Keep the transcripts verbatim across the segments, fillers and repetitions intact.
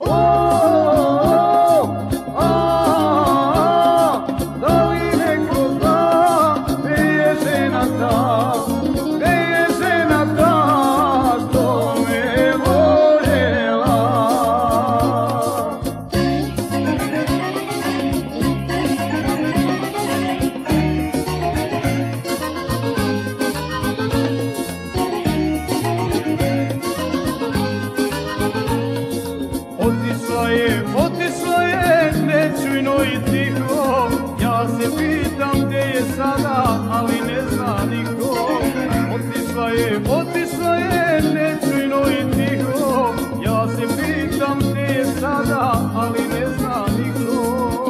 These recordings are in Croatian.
Otišla je, otišla je, nečujno i tiho. Ja se pitam gdje je sada, ali ne zna niko. Otišla je, otišla je, nečujno i tiho. Ja se pitam gdje je sada, ali ne zna niko.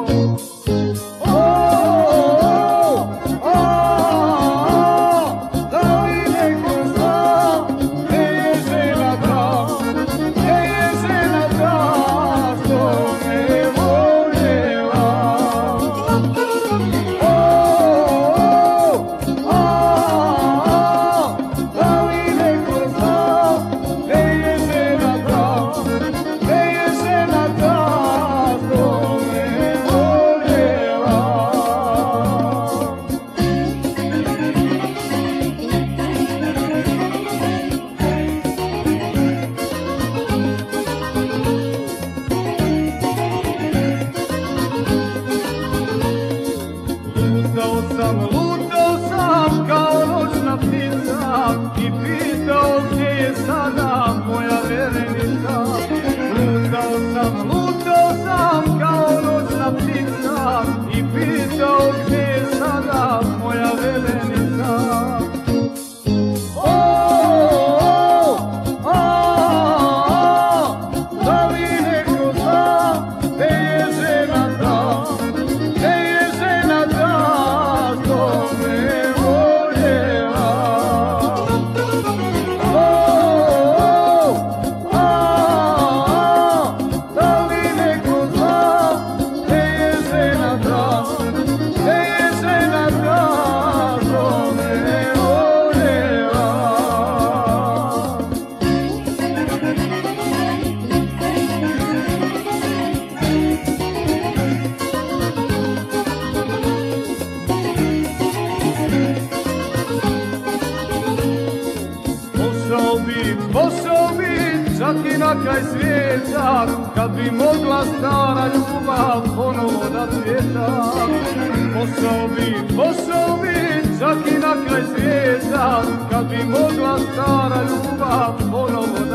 Lutao sam, lutao sam kao noćna ptica i pitao gdje je sada moja verenica. Lutao sam, lutao sam kao noćna ptica i pitao gdje je sada moja verenica. Pošao bi čak i na kraj svijeta, kad bi mogla stara ljubav ponovo da cvjeta. Pošao bi, pošao bi čak i na kraj svijeta, kad bi mogla stara ljubav ponovo da cvjeta.